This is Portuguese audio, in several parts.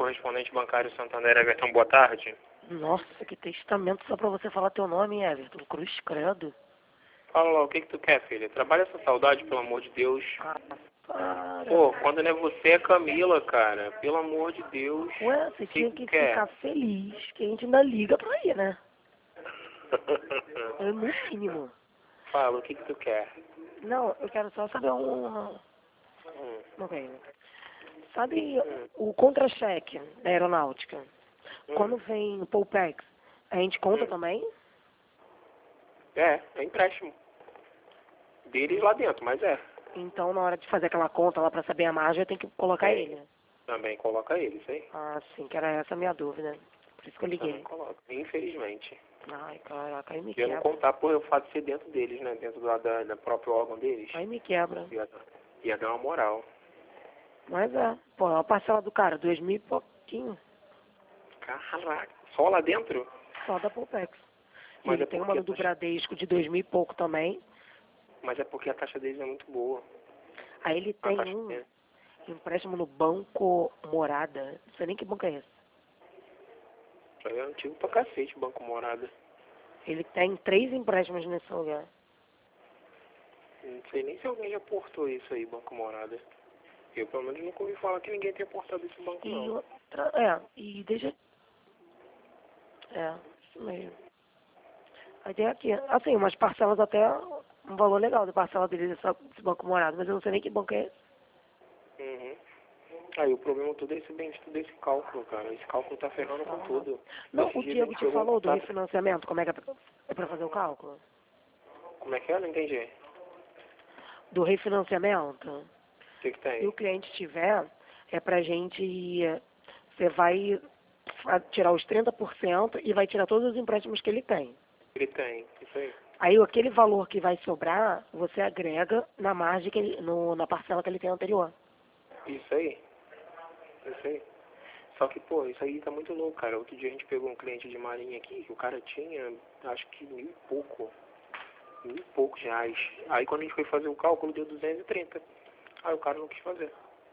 correspondente bancário Santander, Everton, boa tarde. Nossa, que testamento só pra você falar teu nome, Everton. Cruz credo. Fala lá, o que tu quer, filha? Trabalha essa saudade, pelo amor de Deus. Ah, para. Pô, quando não é você, é Camila, cara. Pelo amor de Deus. Ué, você O tinha tu que quer? ficar feliz que a gente ainda liga pra ir, né? É no mínimo. Fala, o que tu quer? Não, eu quero só saber Ok. Sabe o contra-cheque da aeronáutica? Quando vem o Poupex, a gente conta também? É empréstimo. Deles lá dentro, mas é. Então, na hora de fazer aquela conta lá pra saber a margem, eu tenho que colocar ele. Também coloca eles, hein? Ah, sim, que era essa a minha dúvida. Por isso que eu Também liguei. coloca, infelizmente. Ai, caraca, aí me E eu não quebra. contar por eu fato de ser dentro deles, né? Dentro da próprio órgão deles. Aí me quebra. Ia dar uma moral. Mas é, pô, a parcela do cara, 2.000 e pouquinho, Caraca, só lá dentro? só da Poupex. E Mas ele é tem porque uma a do taxa... Bradesco de 2.000 e pouco também. Mas é porque a taxa deles é muito boa. Aí ele A tem taxa um deles empréstimo no Banco Morada. Não sei nem que banco é esse. é antigo pra cacete, Banco Morada. Ele tem 3 empréstimos nesse lugar. Não sei nem se alguém já portou isso aí, Banco Morada. Eu, pelo menos, nunca ouvi falar que ninguém tenha portado esse banco, E não. outra, e deixa... Isso mesmo. Aí tem aqui, assim, umas parcelas até, um valor legal de parcela dele desse Banco Morada, mas eu não sei nem que banco é esse. Uhum. Aí o problema todo é esse bendito desse cálculo, cara. Esse cálculo tá ferrando com tudo. Não, Esses o dias a Diego gente te pegou um falou do contato. refinanciamento, como é que é pra fazer o cálculo? Como é que é? Não entendi. Do refinanciamento, O que se tem? o cliente tiver, é pra gente, você vai tirar os 30% e vai tirar todos os empréstimos que ele tem. Ele tem, isso aí. Aí aquele valor que vai sobrar, você agrega na margem que ele, na parcela que ele tem anterior. Isso aí. Isso aí. Só que, pô, isso aí tá muito louco, cara. Outro dia a gente pegou um cliente de marinha aqui, que o cara tinha, acho que 1.000 e poucos reais. Aí quando a gente foi fazer o cálculo, deu 230. Aí o cara não quis fazer.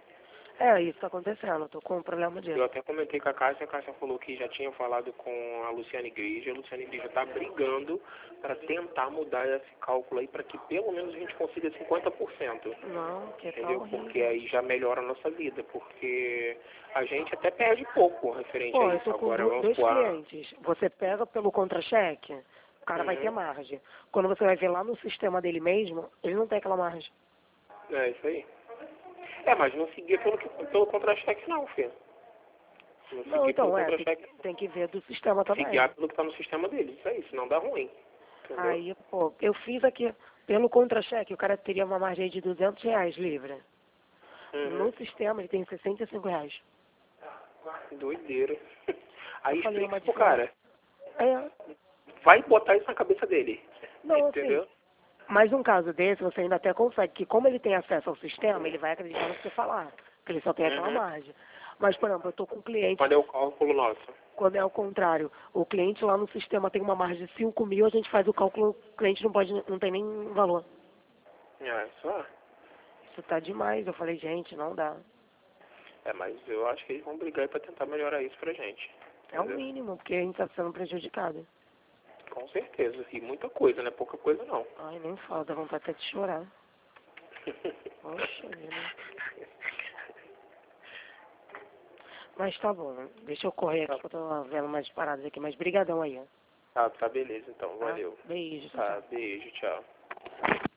É, isso tá acontecendo, eu tô com um problema Eu disso. até comentei com a Cássia falou que já tinha falado com a Luciana Igreja. A Luciana Igreja tá brigando para tentar mudar esse cálculo aí para que pelo menos a gente consiga 50%. Não, que tá Entendeu? horrível. Porque aí já melhora a nossa vida, porque a gente até perde pouco referente a Pô, eu isso. tô com Agora vamos dois supor, clientes. Você pega pelo contra-cheque, o cara vai ter margem. Quando você vai ver lá no sistema dele mesmo, ele não tem aquela margem. é isso aí. É, mas não seguia pelo contra-cheque não, filho. Não Não, seguir pelo então, contra-cheque, tem que ver do sistema também. seguir pelo que tá no sistema deles. Isso aí, senão dá ruim. Entendeu? Aí, pô, eu fiz aqui, pelo contra-cheque, o cara teria uma margem de R$ 200 livre. No sistema, ele tem R$ 65. Doideira. Aí Eu falei, explica uma isso pro diferença. cara. É, Vai botar isso na cabeça dele. não, Entendeu? assim, mas um caso desse, você ainda até consegue, que como ele tem acesso ao sistema, ele vai acreditar no que você falar, que ele só tem aquela margem. Mas, por exemplo, eu tô com um cliente, Quando é o cálculo nosso? quando é ao contrário, o cliente lá no sistema tem uma margem de 5.000, a gente faz o cálculo, o cliente não tem nem valor. É, só. Isso tá demais. Eu falei, gente, não dá. É, mas eu acho que eles vão brigar aí pra tentar melhorar isso pra gente. É o Entendeu? mínimo, porque a gente tá sendo prejudicado. Com certeza. E muita coisa, não é pouca coisa não. Ai, nem fala, dá vontade até de chorar. Poxa vida. Mas tá bom, deixa eu correr aqui que eu tô vendo umas paradas aqui, mas brigadão aí, ó. Tá beleza então, Tá? valeu. Beijo, tchau, Tá, tchau. beijo, tchau.